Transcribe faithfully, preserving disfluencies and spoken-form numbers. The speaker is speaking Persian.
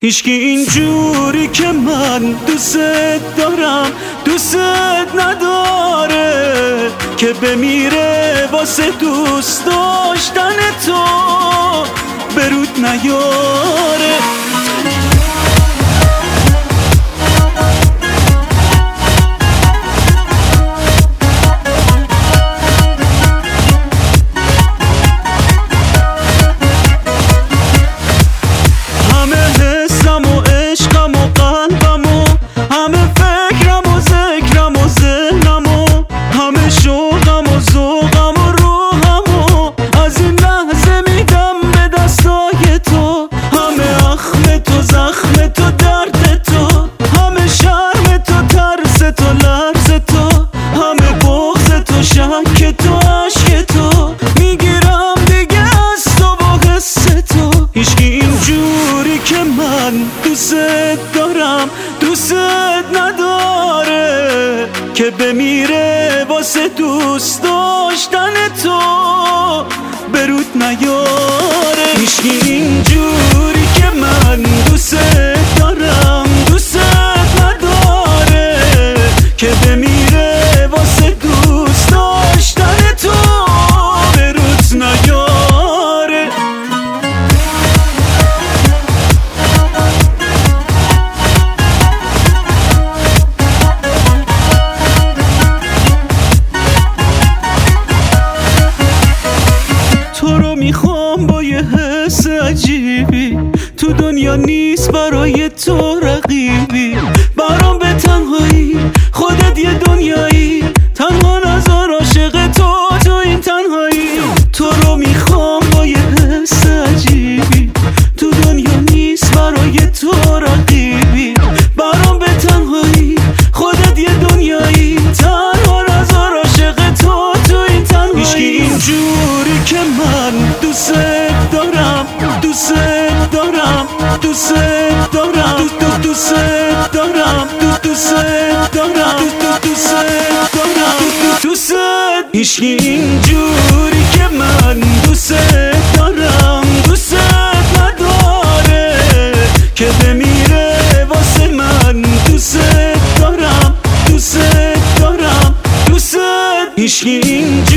هیچکی اینجوری که من دوست دارم دوست نداره که بمیره واسه دوست داشتن تو برود نیاره. که تو عشق تو میگیرم دیگه از تو با حس تو. هیچکی اینجوری که من دوست دارم دوست نداره که بمیره واسه دوست داشتن تو برود نیاره. هیچکی اینجوری که من دوست دارم دوست نداره که بمیره واسه دوست داشتن تو برود نیاره. تو رو میخوام با یه حس عجیبی، تو دنیا نیست برای تو رقیبی، برام به تنهایی خودت یه دنیایی، تنها نذار عاشق تو تو این تنهایی. تو رو میخوام با یه حس عجیبی، تو دنیا نیست برای تو رقیبی، برام به تنهایی خودت یه دنیایی، تنها نذار عاشق تو تو این تنهایی. هیچکی اینجوری که من دوست دارم دوست دارم دوست دارم دوست دوست دارم دوست دارم دوست دارم دوست. هیچکی اینجوری که من دوست دارم دوست نداره که بمیره واسه من دوست دارم دوست دارم دوست. هیچکی اینجوری